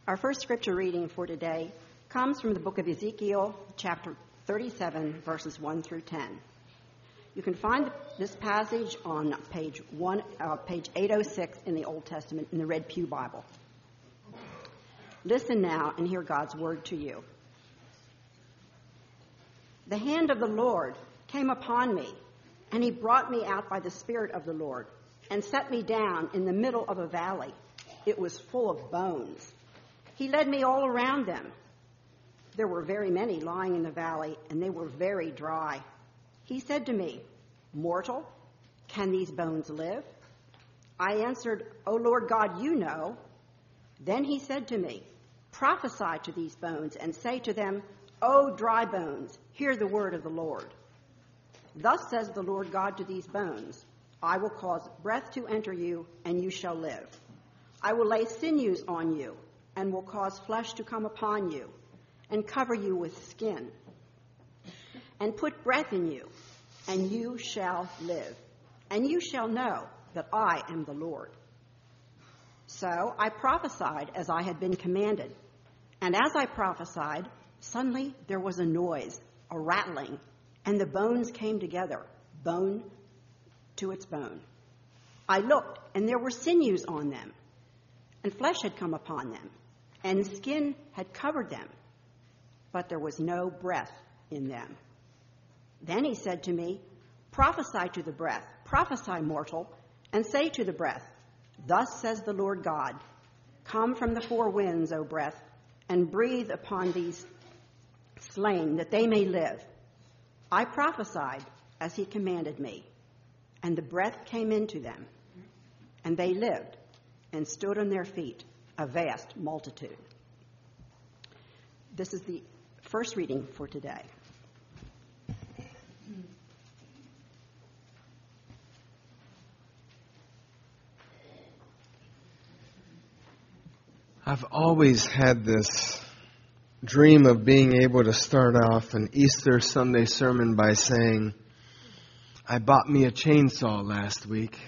Our first scripture reading for today comes from the book of Ezekiel, chapter 37, verses 1 through 10. You can find this passage on page 806 in the Old Testament in the Red Pew Bible. Listen now and hear God's word to you. The hand of the Lord came upon me, and he brought me out by the Spirit of the Lord and set me down in the middle of a valley. It was full of bones. He led me all around them. There were very many lying in the valley, and they were very dry. He said to me, "Mortal, can these bones live?" I answered, "O Lord God, you know." Then he said to me, "Prophesy to these bones and say to them, O dry bones, hear the word of the Lord. Thus says the Lord God to these bones, I will cause breath to enter you, and you shall live. I will lay sinews on you, and will cause flesh to come upon you, and cover you with skin, and put breath in you, and you shall live. And you shall know that I am the Lord." So I prophesied as I had been commanded. And as I prophesied, suddenly there was a noise, a rattling, and the bones came together, bone to its bone. I looked, and there were sinews on them, and flesh had come upon them, and skin had covered them, but there was no breath in them. Then he said to me, "Prophesy to the breath, prophesy, mortal, and say to the breath, Thus says the Lord God, come from the four winds, O breath, and breathe upon these slain, that they may live." I prophesied as he commanded me, and the breath came into them, and they lived and stood on their feet, a vast multitude. This is the first reading for today. I've always had this dream of being able to start off an Easter Sunday sermon by saying, "I bought me a chainsaw last week."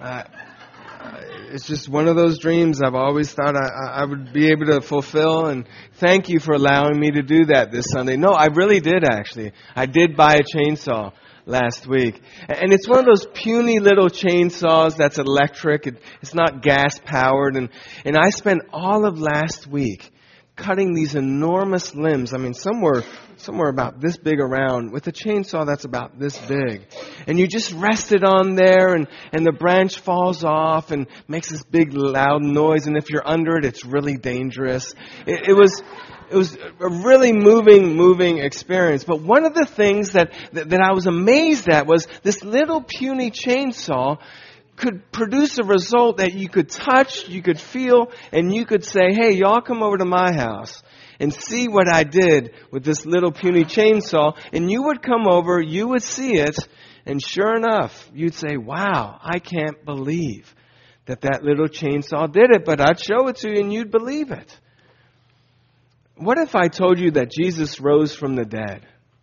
It's just one of those dreams I've always thought I would be able to fulfill, and thank you for allowing me to do that this Sunday. No, I really did actually. I did buy a chainsaw last week. And it's one of those puny little chainsaws that's electric. It's not gas powered. And I spent all of last week cutting these enormous limbs. I mean, some were about this big around with a chainsaw that's about this big. And you just rest it on there, and the branch falls off and makes this big loud noise. And if you're under it, it's really dangerous. It was a really moving experience. But one of the things that I was amazed at was this little puny chainsaw could produce a result that you could touch, you could feel, and you could say, "Hey, y'all come over to my house and see what I did with this little puny chainsaw." And you would come over, you would see it, and sure enough, you'd say, "Wow, I can't believe that little chainsaw did it." But I'd show it to you and you'd believe it. What if I told you that Jesus rose from the dead?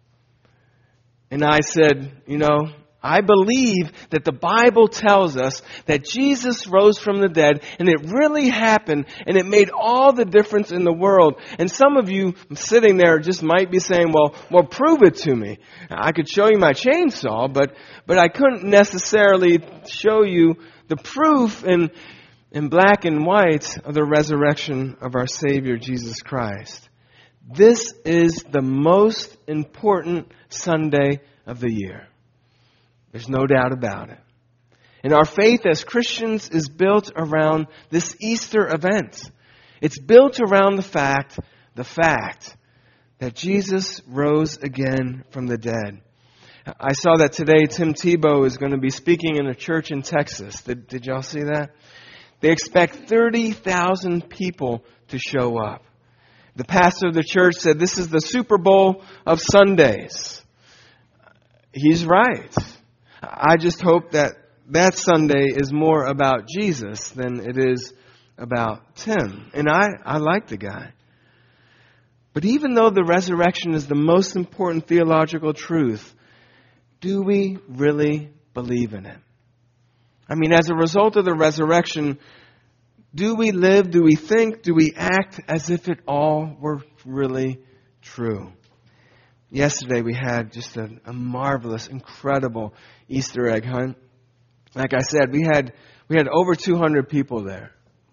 And I said, I believe that the Bible tells us that Jesus rose from the dead, and it really happened, and it made all the difference in the world. And some of you sitting there just might be saying, well, prove it to me. I could show you my chainsaw, but I couldn't necessarily show you the proof in black and white of the resurrection of our Savior, Jesus Christ. This is the most important Sunday of the year. There's no doubt about it. And our faith as Christians is built around this Easter event. It's built around the fact that Jesus rose again from the dead. I saw that today Tim Tebow is going to be speaking in a church in Texas. Did y'all see that? They expect 30,000 people to show up. The pastor of the church said this is the Super Bowl of Sundays. He's right. I just hope that Sunday is more about Jesus than it is about Tim. And I like the guy. But even though the resurrection is the most important theological truth, do we really believe in it? I mean, as a result of the resurrection, Do we live, do we think, do we act as if it all were really true? Yesterday we had just a marvelous, incredible Easter egg hunt. Like I said, we had over 200 people there.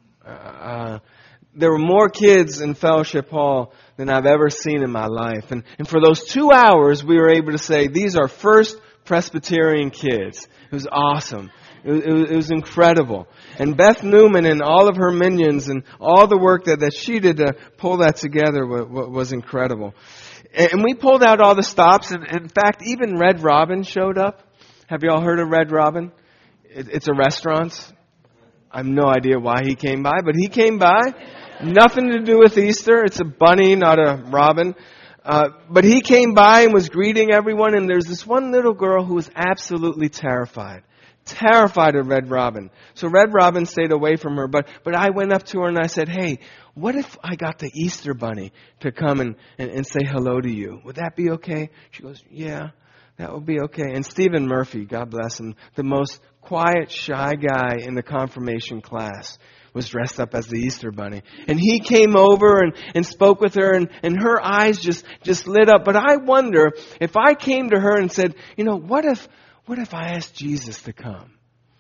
There were more kids in Fellowship Hall than I've ever seen in my life. And for those 2 hours, we were able to say, these are First Presbyterian kids. It was awesome. It was incredible. And Beth Newman and all of her minions and all the work that she did to pull that together was incredible. And we pulled out all the stops. And in fact, even Red Robin showed up. Have you all heard of Red Robin? It's a restaurant. I have no idea why he came by, but he came by. Nothing to do with Easter. It's a bunny, not a robin. But he came by and was greeting everyone. And there's this one little girl who was absolutely terrified. Terrified of Red Robin. So Red Robin stayed away from her. But I went up to her and I said, hey, what if I got the Easter bunny to come and say hello to you? Would that be okay? She goes, yeah, that would be okay. And Stephen Murphy, God bless him, the most quiet, shy guy in the confirmation class, was dressed up as the Easter bunny. And he came over and spoke with her, and her eyes just lit up. But I wonder if I came to her and said, what if I asked Jesus to come?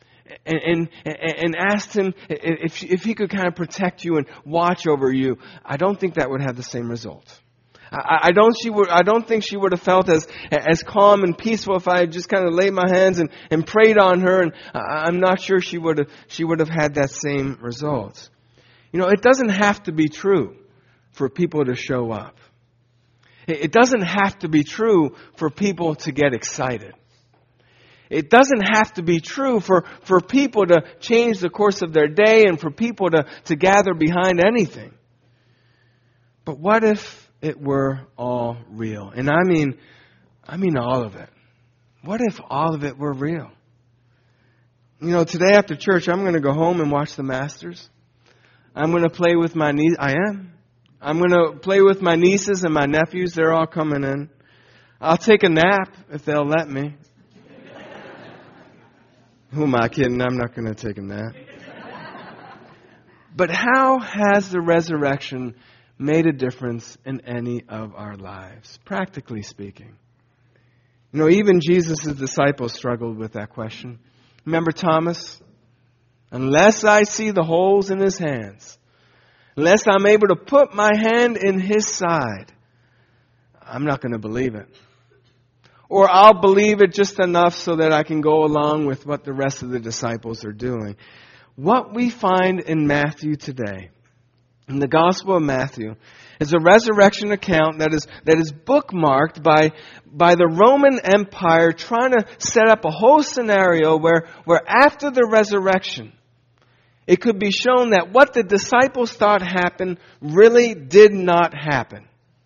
And asked him if he could kind of protect you and watch over you. I don't think that would have the same result. I don't think she would have felt as calm and peaceful if I had just kind of laid my hands and prayed on her. And I'm not sure she would have had that same result. It doesn't have to be true for people to show up. It doesn't have to be true for people to get excited. It doesn't have to be true for people to change the course of their day and for people to gather behind anything. But what if it were all real? And I mean all of it. What if all of it were real? Today after church, I'm going to go home and watch the Masters. I'm going to play with my niece. I am. I'm going to play with my nieces and my nephews. They're all coming in. I'll take a nap if they'll let me. Who am I kidding? I'm not going to take a nap. But how has the resurrection made a difference in any of our lives, practically speaking? Even Jesus' disciples struggled with that question. Remember Thomas? Unless I see the holes in his hands, unless I'm able to put my hand in his side, I'm not going to believe it. Or I'll believe it just enough so that I can go along with what the rest of the disciples are doing. What we find in Matthew today, in the Gospel of Matthew, is a resurrection account that is bookmarked by the Roman Empire trying to set up a whole scenario where after the resurrection, it could be shown that what the disciples thought happened really did not happen.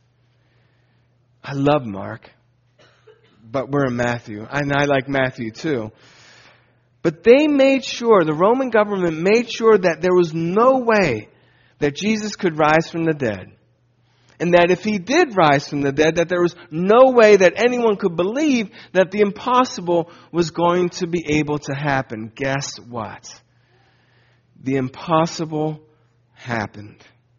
I love Mark. But we're in Matthew, and I like Matthew too. But they made sure, the Roman government made sure that there was no way that Jesus could rise from the dead. And that if he did rise from the dead, that there was no way that anyone could believe that the impossible was going to be able to happen. Guess what? The impossible happened.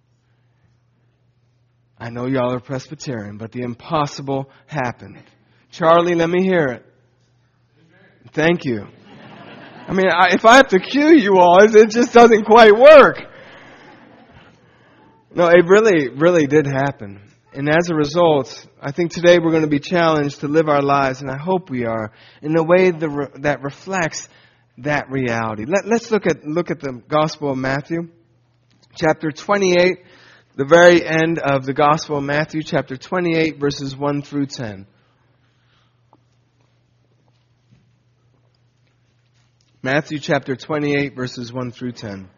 I know y'all are Presbyterian, but the impossible happened. Charlie, let me hear it. Thank you. If I have to cue you all, it just doesn't quite work. No, it really did happen. And as a result, I think today we're going to be challenged to live our lives, and I hope we are, in a way that reflects that reality. Let's look at the Gospel of Matthew, chapter 28, the very end of the Gospel of Matthew, chapter 28, verses 1 through 10. Matthew chapter 28, verses 1 through 10.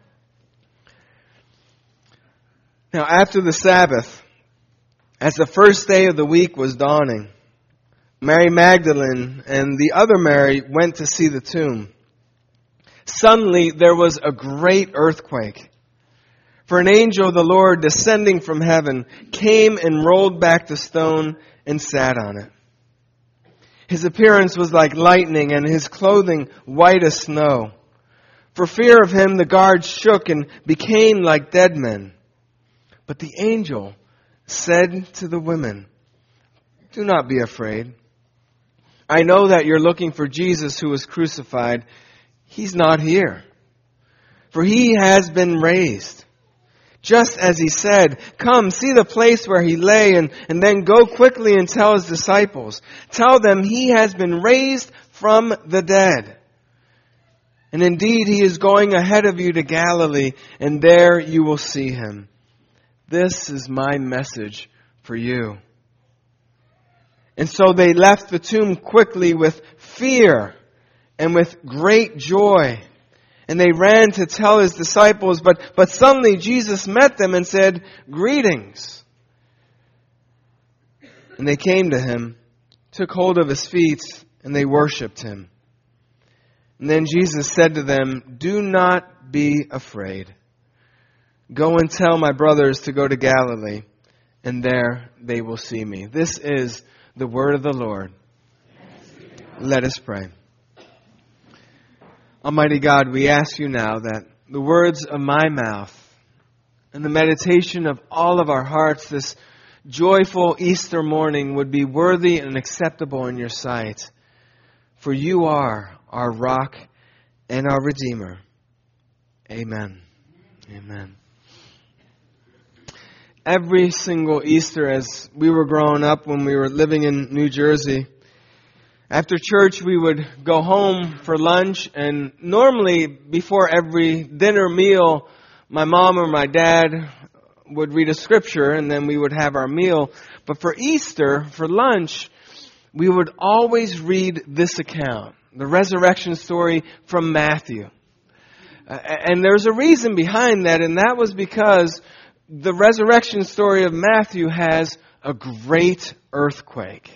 Now, after the Sabbath, as the first day of the week was dawning, Mary Magdalene and the other Mary went to see the tomb. Suddenly, there was a great earthquake. For an angel of the Lord, descending from heaven, came and rolled back the stone and sat on it. His appearance was like lightning, and his clothing white as snow. For fear of him, the guards shook and became like dead men. But the angel said to the women, "Do not be afraid. I know that you're looking for Jesus who was crucified. He's not here, for he has been raised. Just as he said, come, see the place where he lay, and then go quickly and tell his disciples. Tell them he has been raised from the dead. And indeed, he is going ahead of you to Galilee, and there you will see him. This is my message for you." And so they left the tomb quickly with fear and with great joy. And they ran to tell his disciples, but suddenly Jesus met them and said, "Greetings." And they came to him, took hold of his feet, and they worshipped him. And then Jesus said to them, "Do not be afraid. Go and tell my brothers to go to Galilee, and there they will see me." This is the word of the Lord. Let us pray. Almighty God, we ask you now that the words of my mouth and the meditation of all of our hearts this joyful Easter morning would be worthy and acceptable in your sight. For you are our rock and our Redeemer. Amen. Amen. Every single Easter as we were growing up, when we were living in New Jersey, after church we would go home for lunch, and normally before every dinner meal, my mom or my dad would read a scripture and then we would have our meal. But for Easter, for lunch, we would always read this account, the resurrection story from Matthew. And there's a reason behind that, and that was because the resurrection story of Matthew has a great earthquake.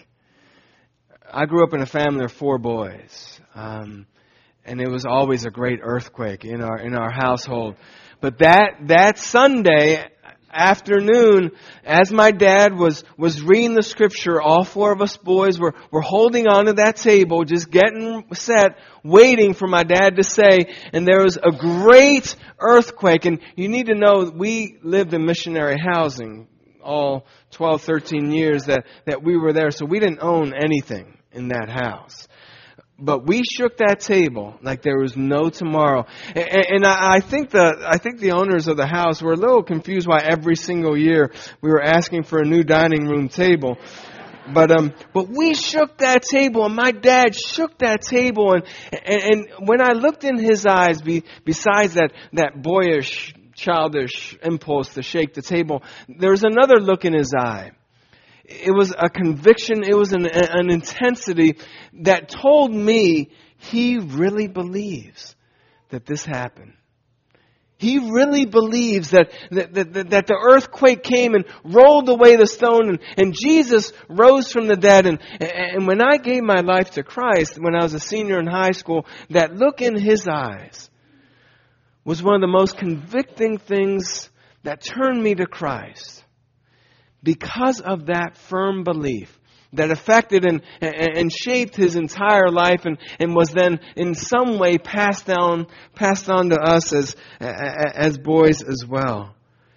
I grew up in a family of 4 boys, and it was always a great earthquake in our household. But that Sunday afternoon, as my dad was reading the scripture, all 4 of us boys were holding on to that table, just getting set, waiting for my dad to say, and there was a great earthquake. And you need to know, we lived in missionary housing all 12, 13 years that we were there, so we didn't own anything in that house. But we shook that table like there was no tomorrow. And I think the owners of the house were a little confused why every single year we were asking for a new dining room table. But we shook that table, and my dad shook that table, and when I looked in his eyes, besides that boyish, childish impulse to shake the table, there was another look in his eye. It was a conviction, it was an intensity that told me he really believes that this happened. He really believes that the earthquake came and rolled away the stone, and Jesus rose from the dead. And when I gave my life to Christ, when I was a senior in high school, that look in his eyes was one of the most convicting things that turned me to Christ. Because of that firm belief that affected and shaped his entire life, and was then in some way passed on to us as boys as well.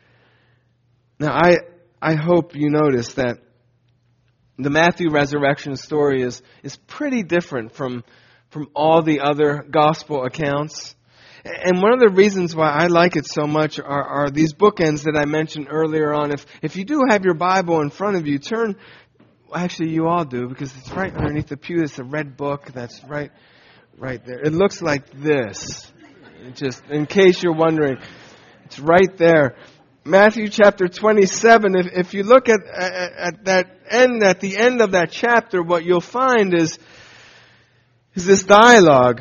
Now I hope you notice that the Matthew resurrection story is pretty different from all the other gospel accounts. And one of the reasons why I like it so much are these bookends that I mentioned earlier on. If you do have your Bible in front of you, actually you all do, because it's right underneath the pew. It's a red book that's right there. It looks like this. Just in case you're wondering, it's right there. Matthew chapter 27. If you look at that end, at the end of that chapter, what you'll find is this dialogue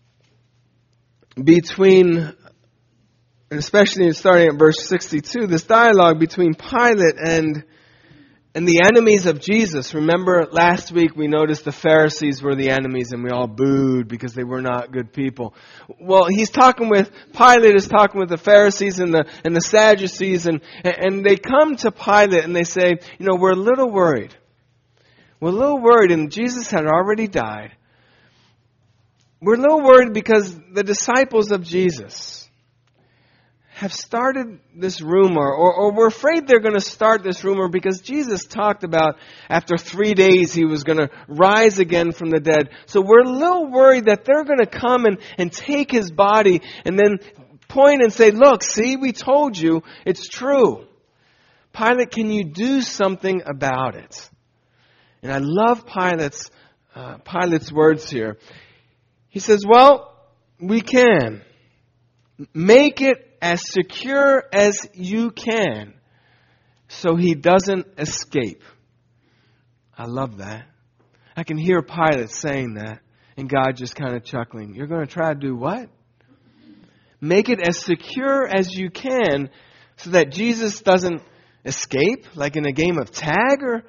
between, and especially starting at verse 62, this dialogue between Pilate and the enemies of Jesus. Remember last week we noticed the Pharisees were the enemies and we all booed because they were not good people. Well, Pilate is talking with the Pharisees and the Sadducees, and they come to Pilate and they say, we're a little worried. We're a little worried, and Jesus had already died. we're a little worried because the disciples of Jesus have started this rumor, or we're afraid they're going to start this rumor because Jesus talked about after 3 days he was going to rise again from the dead. So we're a little worried that they're going to come and take his body and then point and say, look, see, we told you, it's true. Pilate, can you do something about it? And I love Pilate's words here. He says, well, we can. Make it as secure as you can so he doesn't escape. I love that. I can hear Pilate saying that and God just kind of chuckling. You're going to try to do what? Make it as secure as you can so that Jesus doesn't escape like in a game of tag. Or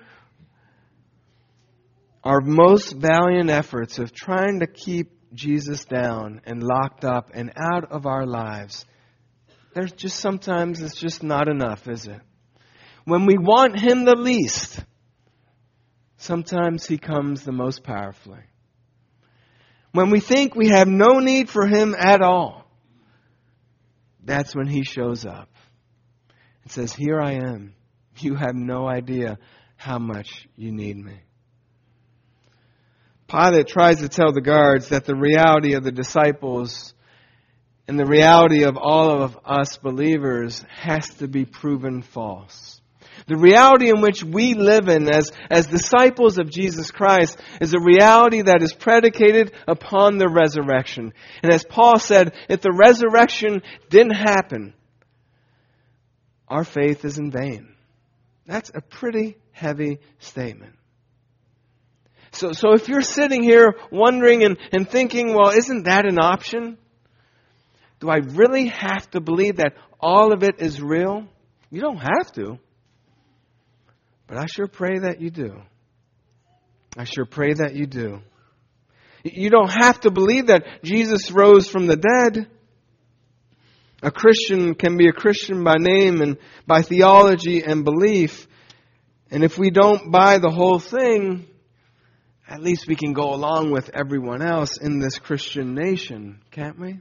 our most valiant efforts of trying to keep Jesus down and locked up and out of our lives, there's just sometimes it's just not enough, is it? When we want him the least, sometimes he comes the most powerfully. When we think we have no need for him at all, that's when he shows up and says, here I am. You have no idea how much you need me. Pilate tries to tell the guards that the reality of the disciples and the reality of all of us believers has to be proven false. The reality in which we live in as disciples of Jesus Christ is a reality that is predicated upon the resurrection. And as Paul said, if the resurrection didn't happen, our faith is in vain. That's a pretty heavy statement. So if you're sitting here wondering and thinking, well, isn't that an option? Do I really have to believe that all of it is real? You don't have to. But I sure pray that you do. I sure pray that you do. You don't have to believe that Jesus rose from the dead. A Christian can be a Christian by name and by theology and belief. And if we don't buy the whole thing, at least we can go along with everyone else in this Christian nation, can't we?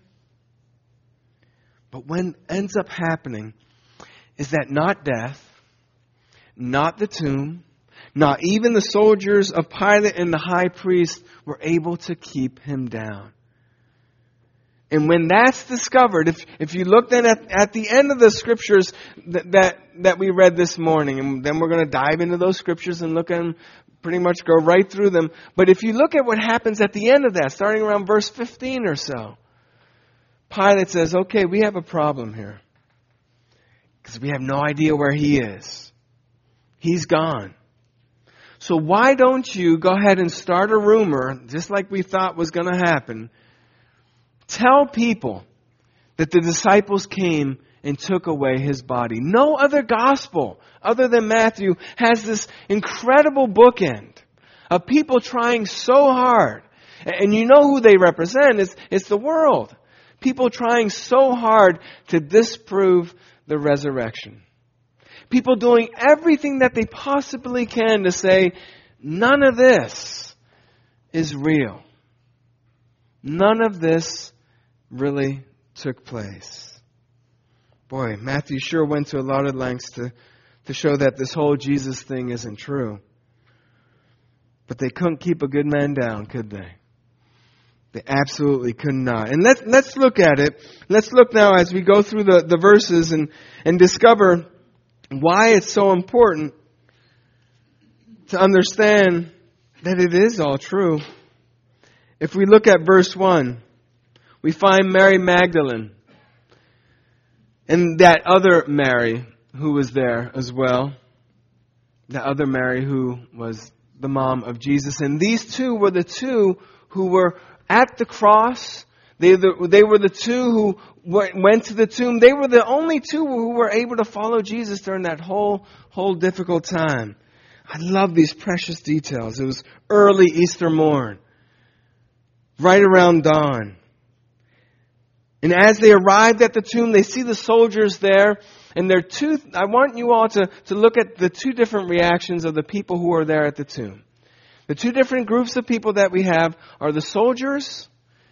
But what ends up happening is that not death, not the tomb, not even the soldiers of Pilate and the high priest were able to keep him down. And when that's discovered, if you look then at the end of the scriptures that we read this morning, and then we're going to dive into those scriptures and look at them, pretty much go right through them. But if you look at what happens at the end of that, starting around verse 15 or so, Pilate says, okay, we have a problem here. Because we have no idea where he is. He's gone. So why don't you go ahead and start a rumor, just like we thought was going to happen. Tell people that the disciples came and took away his body. No other gospel other than Matthew has this incredible bookend of people trying so hard. And you know who they represent. It's the world. People trying so hard to disprove the resurrection. People doing everything that they possibly can to say, none of this is real. None of this really took place. Boy, Matthew sure went to a lot of lengths to show that this whole Jesus thing isn't true. But they couldn't keep a good man down, could they? They absolutely could not. And let's look at it. Let's look now as we go through the verses and discover why it's so important to understand that it is all true. If we look at verse 1, we find Mary Magdalene and that other Mary who was there as well. That other Mary who was the mom of Jesus. And these two were the two who were at the cross. They were the two who went to the tomb. They were the only two who were able to follow Jesus during that whole difficult time. I love these precious details. It was early Easter morn, right around dawn. And as they arrived at the tomb, they see the soldiers there. And I want you all to look at the two different reactions of the people who are there at the tomb. The two different groups of people that we have are the soldiers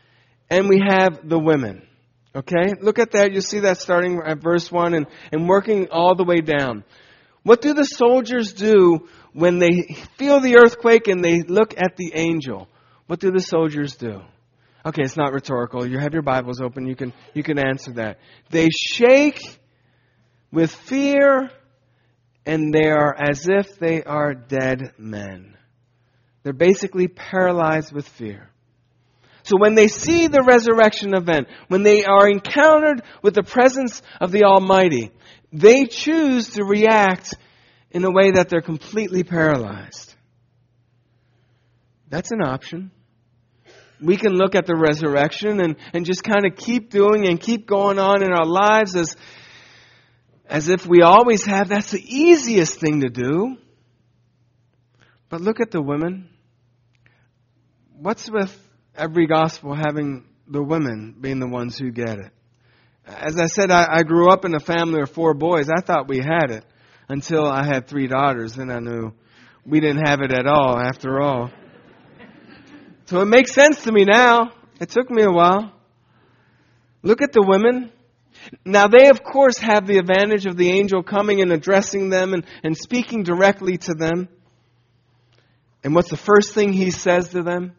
and we have the women. Okay? Look at that. You see that starting at verse 1 and working all the way down. What do the soldiers do when they feel the earthquake and they look at the angel? What do the soldiers do? Okay, it's not rhetorical. You have your Bibles open. You can answer that. They shake with fear, and they are as if they are dead men. They're basically paralyzed with fear. So when they see the resurrection event, when they are encountered with the presence of the Almighty, they choose to react in a way that they're completely paralyzed. That's an option. We can look at the resurrection and just kind of keep doing and keep going on in our lives as if we always have. That's the easiest thing to do. But look at the women. What's with every gospel having the women being the ones who get it? As I said, I grew up in a family of 4 boys. I thought we had it until I had 3 daughters. Then I knew we didn't have it at all after all. So it makes sense to me now. It took me a while. Look at the women. Now they, of course, have the advantage of the angel coming and addressing them and speaking directly to them. And what's the first thing he says to them?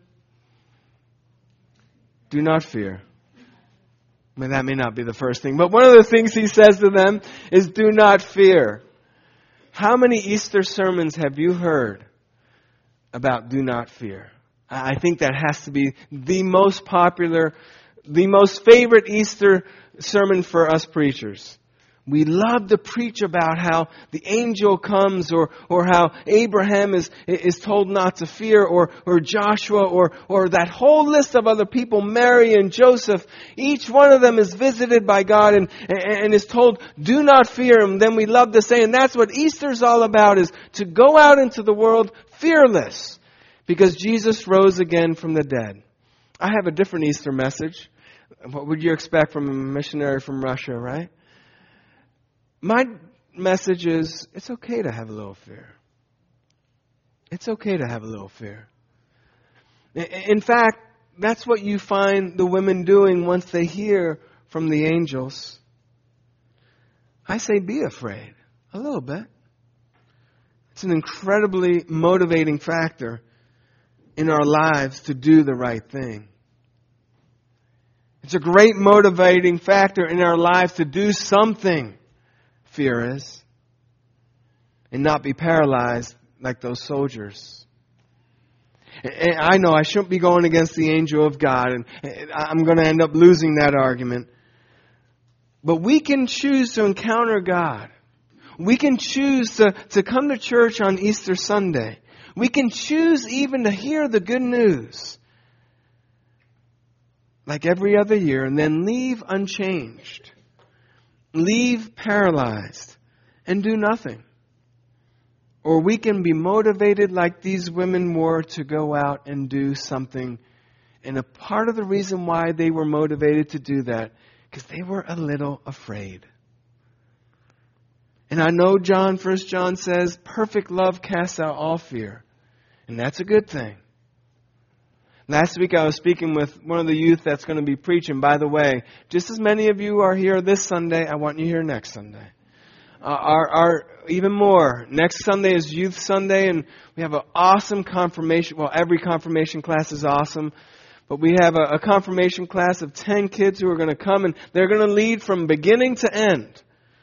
Do not fear. I mean, that may not be the first thing, but one of the things he says to them is do not fear. How many Easter sermons have you heard about do not fear? I think that has to be the most popular, the most favorite Easter sermon for us preachers. We love to preach about how the angel comes or how Abraham is told not to fear or Joshua or that whole list of other people, Mary and Joseph. Each one of them is visited by God and is told, do not fear. And then we love to say, and that's what Easter's all about, is to go out into the world fearless because Jesus rose again from the dead. I have a different Easter message. What would you expect from a missionary from Russia, right? My message is, it's okay to have a little fear. It's okay to have a little fear. In fact, that's what you find the women doing once they hear from the angels. I say be afraid, a little bit. It's an incredibly motivating factor in our lives to do the right thing. It's a great motivating factor in our lives to do something. Fear is, and not be paralyzed like those soldiers. And I know I shouldn't be going against the angel of God, and I'm going to end up losing that argument. But we can choose to encounter God. We can choose to come to church on Easter Sunday. We can choose even to hear the good news like every other year and then leave unchanged. Leave paralyzed and do nothing. Or we can be motivated like these women were to go out and do something. And a part of the reason why they were motivated to do that, because they were a little afraid. And I know 1 John says, perfect love casts out all fear. And that's a good thing. Last week I was speaking with one of the youth that's going to be preaching. By the way, just as many of you are here this Sunday, I want you here next Sunday. Even more, next Sunday is Youth Sunday, and we have an awesome confirmation. Well, every confirmation class is awesome. But we have a confirmation class of 10 kids who are going to come, and they're going to lead from beginning to end.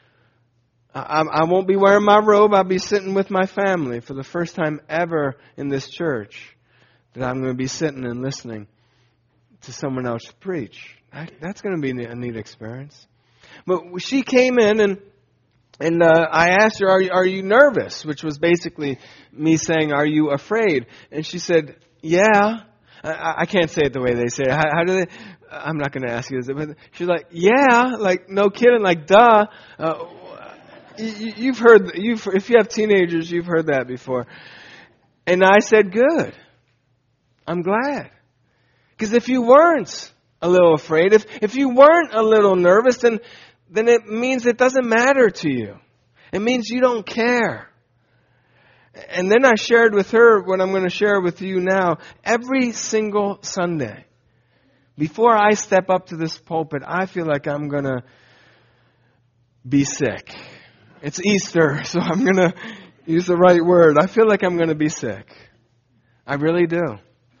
I won't be wearing my robe. I'll be sitting with my family for the first time ever in this church. That I'm going to be sitting and listening to someone else preach. That's going to be a neat experience. But she came in and I asked her, are you nervous? Which was basically me saying, are you afraid? And she said, yeah. I can't say it the way they say it. How do they? I'm not going to ask you this. But she's like, yeah, like no kidding, like duh. You've heard, if you have teenagers, you've heard that before. And I said, good. I'm glad. Because if you weren't a little afraid, if you weren't a little nervous, then it means it doesn't matter to you. It means you don't care. And then I shared with her what I'm going to share with you now. Every single Sunday, before I step up to this pulpit, I feel like I'm going to be sick. It's Easter, so I'm going to use the right word. I feel like I'm going to be sick. I really do.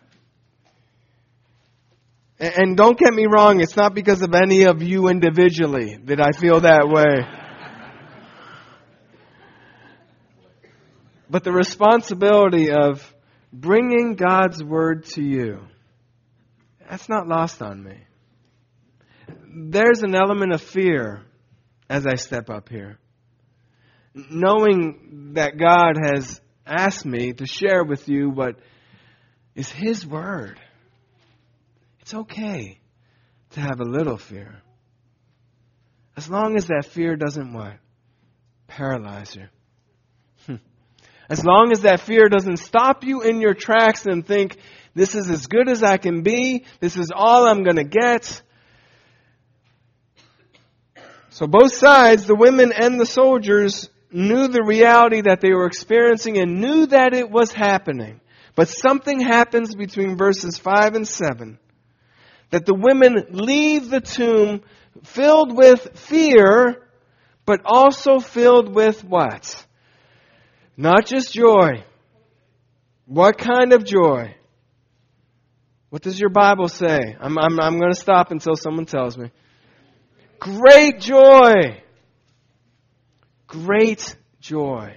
And don't get me wrong, it's not because of any of you individually that I feel that way. But the responsibility of bringing God's Word to you, that's not lost on me. There's an element of fear as I step up here. Knowing that God has asked me to share with you what is His Word. It's okay to have a little fear. As long as that fear doesn't what? Paralyze you. As long as that fear doesn't stop you in your tracks and think, this is as good as I can be, this is all I'm going to get. So both sides, the women and the soldiers, knew the reality that they were experiencing and knew that it was happening. But something happens between verses 5 and 7. That the women leave the tomb filled with fear, but also filled with what? Not just joy. What kind of joy? What does your Bible say? I'm going to stop until someone tells me. Great joy. Great joy.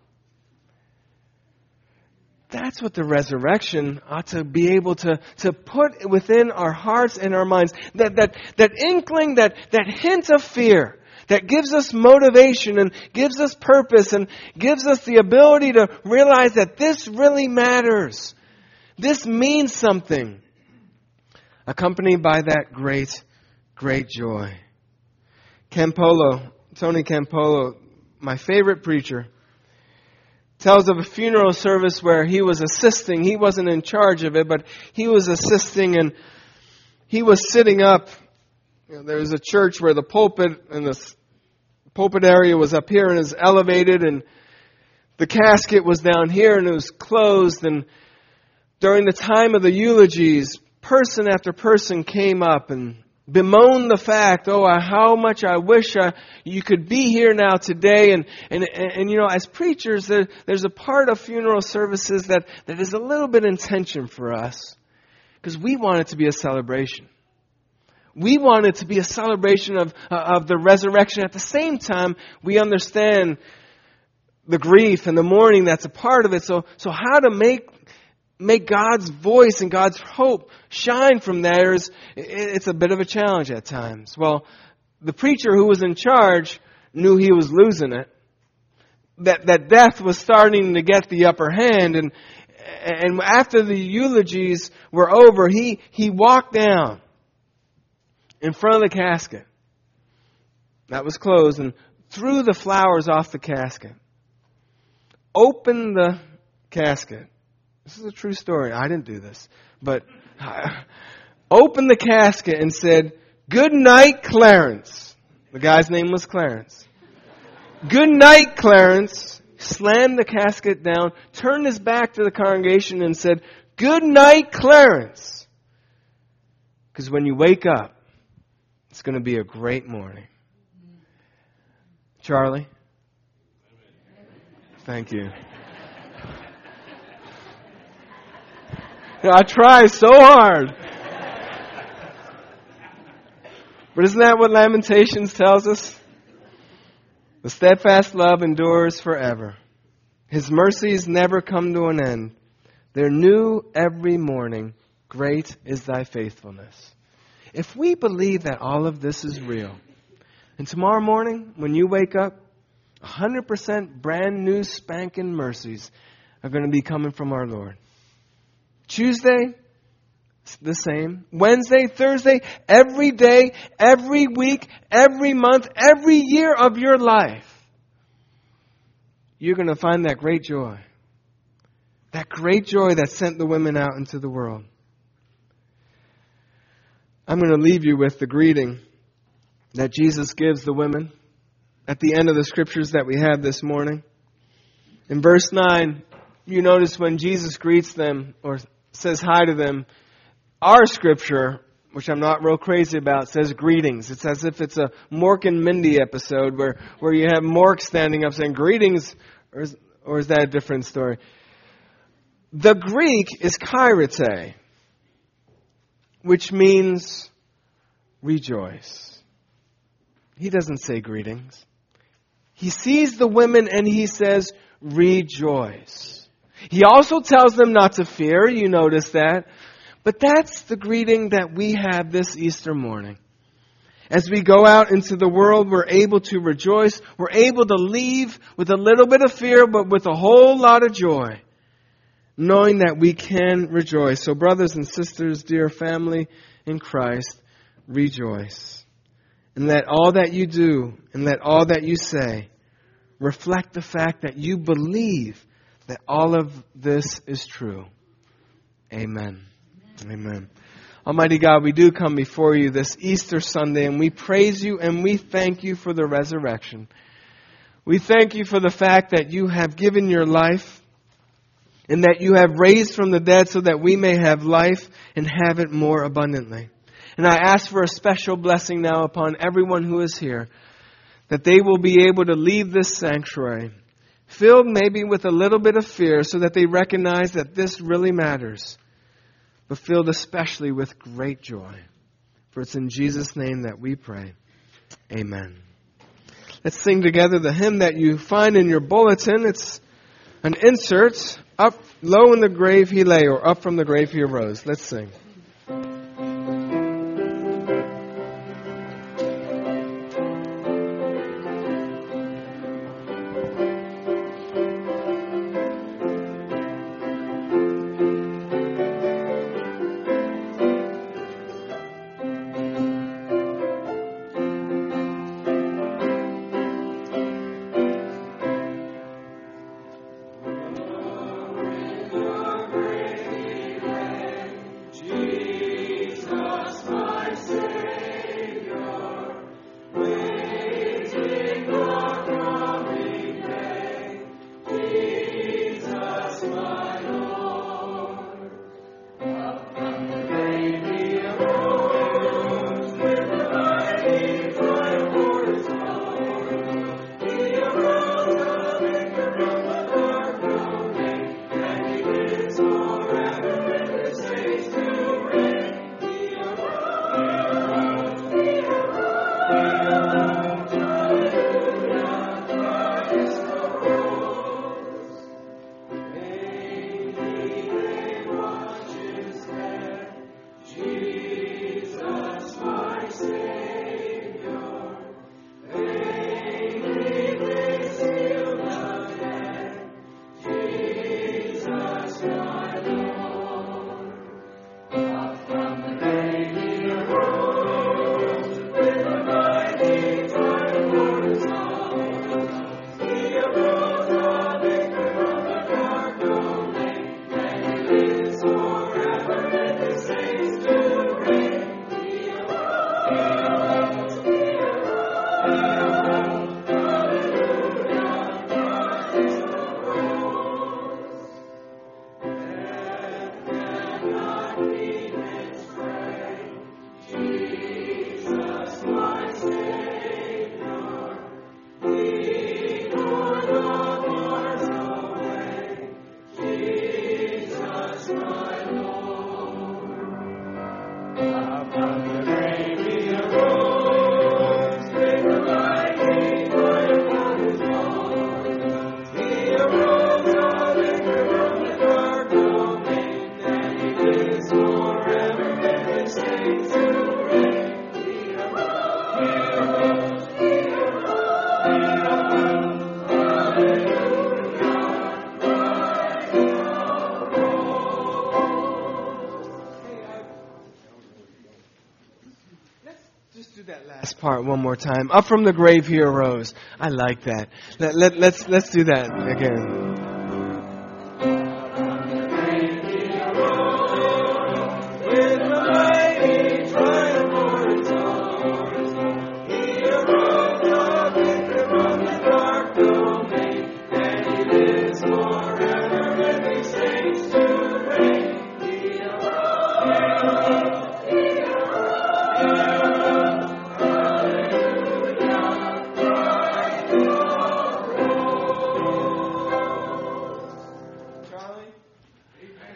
That's what the resurrection ought to be able to put within our hearts and our minds. That inkling, that hint of fear that gives us motivation and gives us purpose and gives us the ability to realize that this really matters. This means something. Accompanied by that great, great joy. Tony Campolo, my favorite preacher, tells of a funeral service where he was assisting. He wasn't in charge of it, but he was assisting, and he was sitting up. There was a church where the pulpit and the pulpit area was up here and is elevated, and the casket was down here and it was closed. And during the time of the eulogies, person after person came up and bemoaned the fact, how much I wish you could be here now today. And you know, as preachers, there's a part of funeral services that is a little bit in tension for us. Because we want it to be a celebration. We want it to be a celebration of the resurrection. At the same time, we understand the grief and the mourning that's a part of it. So how to make God's voice and God's hope shine from there it's a bit of a challenge at times. Well, the preacher who was in charge knew he was losing it. That death was starting to get the upper hand, and after the eulogies were over, he walked down in front of the casket that was closed and threw the flowers off the casket. Opened the casket. This is a true story. I didn't do this. But opened the casket and said, "Good night, Clarence." The guy's name was Clarence. "Good night, Clarence." Slammed the casket down, turned his back to the congregation and said, "Good night, Clarence." Because when you wake up, it's going to be a great morning. Charlie? Thank you. I try so hard. But isn't that what Lamentations tells us? The steadfast love endures forever. His mercies never come to an end. They're new every morning. Great is thy faithfulness. If we believe that all of this is real, and tomorrow morning when you wake up, 100% brand new spanking mercies are going to be coming from our Lord. Tuesday, the same. Wednesday, Thursday, every day, every week, every month, every year of your life, you're going to find that great joy. That great joy that sent the women out into the world. I'm going to leave you with the greeting that Jesus gives the women at the end of the scriptures that we had this morning. In verse 9, you notice when Jesus greets them or says hi to them, our scripture which I'm not real crazy about, says greetings. It's as if it's a Mork and Mindy episode where you have Mork standing up saying greetings, or is that a different story? The Greek is kairete, which means rejoice. He doesn't say greetings. He sees the women and he says, rejoice. He also tells them not to fear. You notice that. But that's the greeting that we have this Easter morning. As we go out into the world, we're able to rejoice. We're able to leave with a little bit of fear, but with a whole lot of joy, knowing that we can rejoice. So brothers and sisters, dear family in Christ, rejoice. And let all that you do and let all that you say reflect the fact that you believe that all of this is true. Amen. Amen. Almighty God, we do come before you this Easter Sunday, and we praise you and we thank you for the resurrection. We thank you for the fact that you have given your life and that you have raised from the dead so that we may have life and have it more abundantly. And I ask for a special blessing now upon everyone who is here, that they will be able to leave this sanctuary filled maybe with a little bit of fear so that they recognize that this really matters, but filled especially with great joy. For it's in Jesus' name that we pray. Amen. Let's sing together the hymn that you find in your bulletin. It's an insert, Up Low in the Grave He Lay, or Up from the Grave He Arose. Let's sing. Part one more time. Up from the grave he arose. I like that. Let's do that again.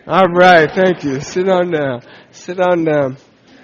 All right, thank you. Sit on down. Sit on down.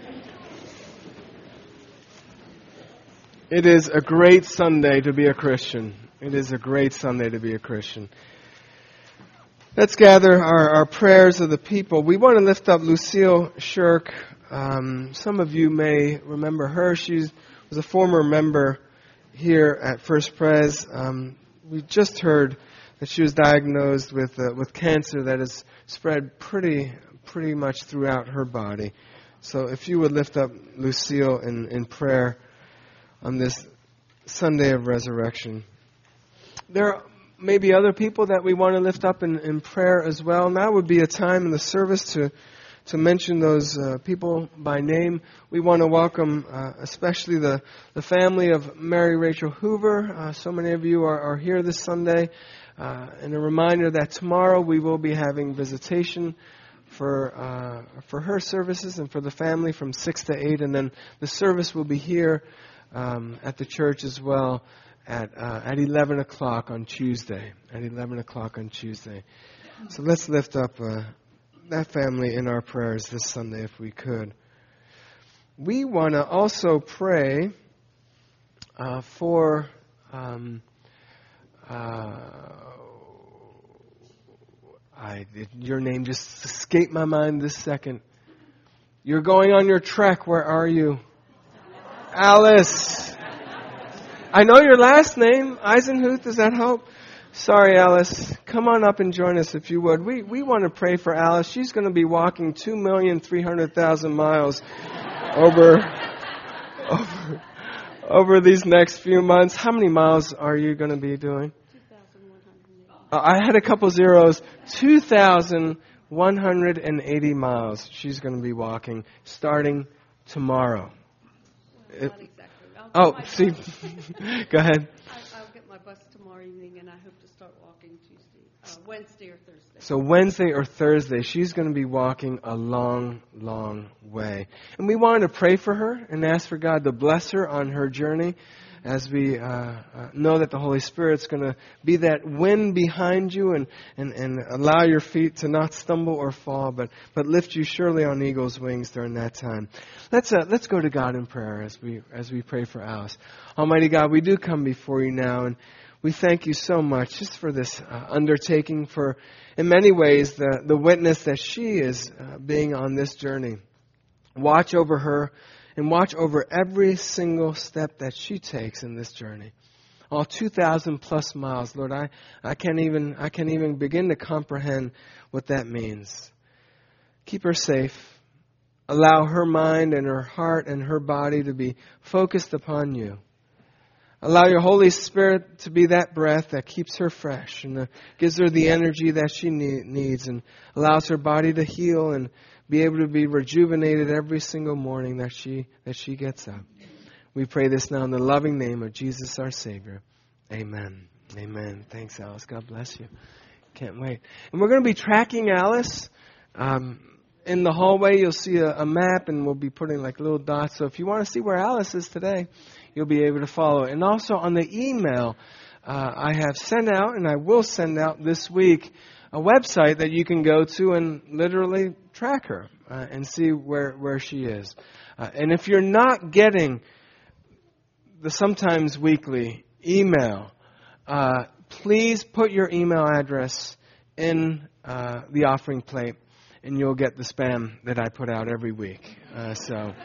It is a great Sunday to be a Christian. It is a great Sunday to be a Christian. Let's gather our prayers of the people. We want to lift up Lucille Shirk. Some of you may remember her. She was a former member here at First Pres. We just heard that she was diagnosed with cancer that has spread pretty much throughout her body. So if you would lift up Lucille in prayer on this Sunday of Resurrection. There may be other people that we want to lift up in prayer as well. Now would be a time in the service to mention those people by name. We want to welcome especially the family of Mary Rachel Hoover. So many of you are here this Sunday. And a reminder that tomorrow we will be having visitation for her services and for the family from 6 to 8. And then the service will be here at the church as well at 11 o'clock on Tuesday. At 11 o'clock on Tuesday. So let's lift up that family in our prayers this Sunday if we could. We want to also pray for your name just escaped my mind this second. You're going on your trek. Where are you? Alice. I know your last name. Eisenhuth, does that help? Sorry, Alice. Come on up and join us if you would. We want to pray for Alice. She's going to be walking 2,300,000 miles over these next few months. How many miles are you going to be doing? 2,180. I had a couple zeros. 2,180 miles she's going to be walking starting tomorrow. Well, not exactly. See. Go ahead. I'll get my bus tomorrow evening, and I hope to start walking Wednesday or Thursday. So Wednesday or Thursday, she's going to be walking a long, long way. And we wanted to pray for her and ask for God to bless her on her journey as we know that the Holy Spirit's going to be that wind behind you and allow your feet to not stumble or fall, but lift you surely on eagle's wings during that time. Let's go to God in prayer as we pray for Alice. Almighty God, we do come before you now, and we thank you so much just for this undertaking, for in many ways the witness that she is being on this journey. Watch over her. And watch over every single step that she takes in this journey. All 2,000 plus miles, Lord, I can't even begin to comprehend what that means. Keep her safe. Allow her mind and her heart and her body to be focused upon you. Allow your Holy Spirit to be that breath that keeps her fresh and gives her the energy that she needs and allows her body to heal and be able to be rejuvenated every single morning that she gets up. We pray this now in the loving name of Jesus our Savior. Amen. Amen. Thanks, Alice. God bless you. Can't wait. And we're going to be tracking Alice. In the hallway, you'll see a map, and we'll be putting like little dots. So if you want to see where Alice is today, you'll be able to follow. And also on the email, I have sent out, and I will send out this week, a website that you can go to and literally track her and see where she is. And if you're not getting the sometimes weekly email, please put your email address in the offering plate, and you'll get the spam that I put out every week. So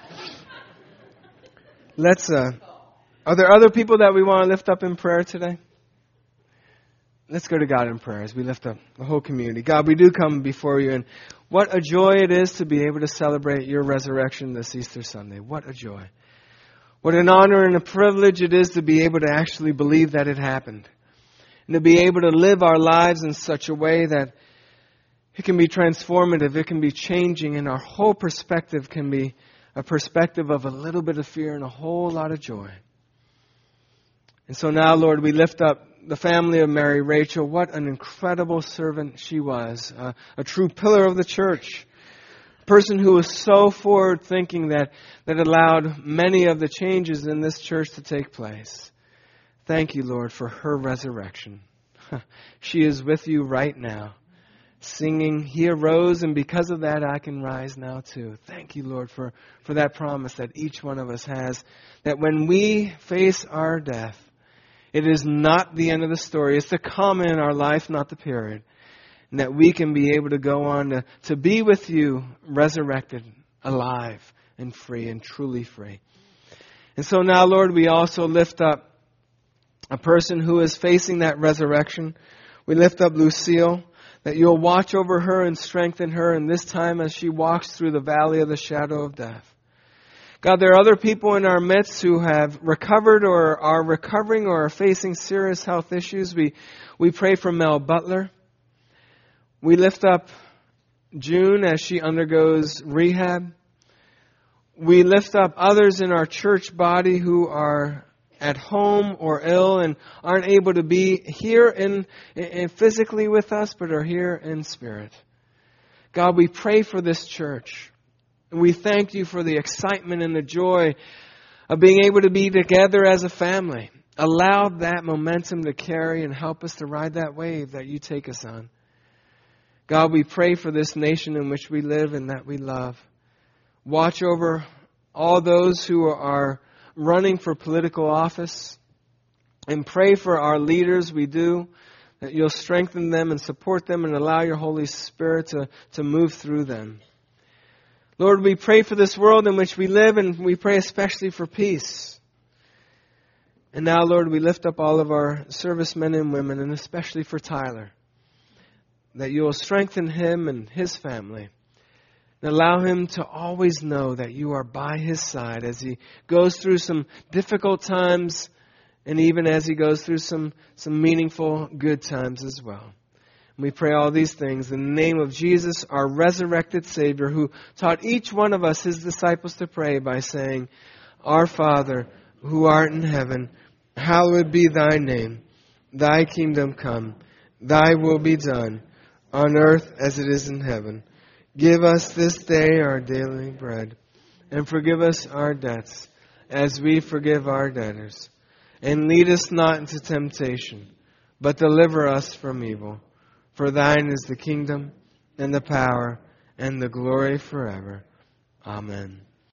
let's. Are there other people that we want to lift up in prayer today? Let's go to God in prayer as we lift up the whole community. God, we do come before you, and what a joy it is to be able to celebrate your resurrection this Easter Sunday. What a joy. What an honor and a privilege it is to be able to actually believe that it happened. And to be able to live our lives in such a way that it can be transformative, it can be changing, and our whole perspective can be a perspective of a little bit of fear and a whole lot of joy. And so now, Lord, we lift up the family of Mary Rachel. What an incredible servant she was. A true pillar of the church. A person who was so forward-thinking that allowed many of the changes in this church to take place. Thank you, Lord, for her resurrection. She is with you right now. singing, He arose, and because of that I can rise now too. Thank you, Lord, for that promise that each one of us has, that when we face our death, it is not the end of the story. It's the comma in our life, not the period. And that we can be able to go on to be with you, resurrected, alive, and free, and truly free. And so now, Lord, we also lift up a person who is facing that resurrection. We lift up Lucille, that you'll watch over her and strengthen her in this time as she walks through the valley of the shadow of death. God, there are other people in our midst who have recovered or are recovering or are facing serious health issues. We pray for Mel Butler. We lift up June as she undergoes rehab. We lift up others in our church body who are at home or ill and aren't able to be here in physically with us, but are here in spirit. God, we pray for this church. And we thank you for the excitement and the joy of being able to be together as a family. Allow that momentum to carry and help us to ride that wave that you take us on. God, we pray for this nation in which we live and that we love. Watch over all those who are running for political office, and pray for our leaders. We do, that you'll strengthen them and support them and allow your Holy Spirit to move through them. Lord, we pray for this world in which we live, and we pray especially for peace. And now, Lord, we lift up all of our servicemen and women, and especially for Tyler, that you will strengthen him and his family. And allow him to always know that you are by his side as he goes through some difficult times and even as he goes through some meaningful good times as well. And we pray all these things in the name of Jesus, our resurrected Savior, who taught each one of us, his disciples, to pray by saying, Our Father, who art in heaven, hallowed be thy name. Thy kingdom come. Thy will be done, on earth as it is in heaven. Give us this day our daily bread, and forgive us our debts, as we forgive our debtors. And lead us not into temptation, but deliver us from evil. For thine is the kingdom, and the power, and the glory forever. Amen.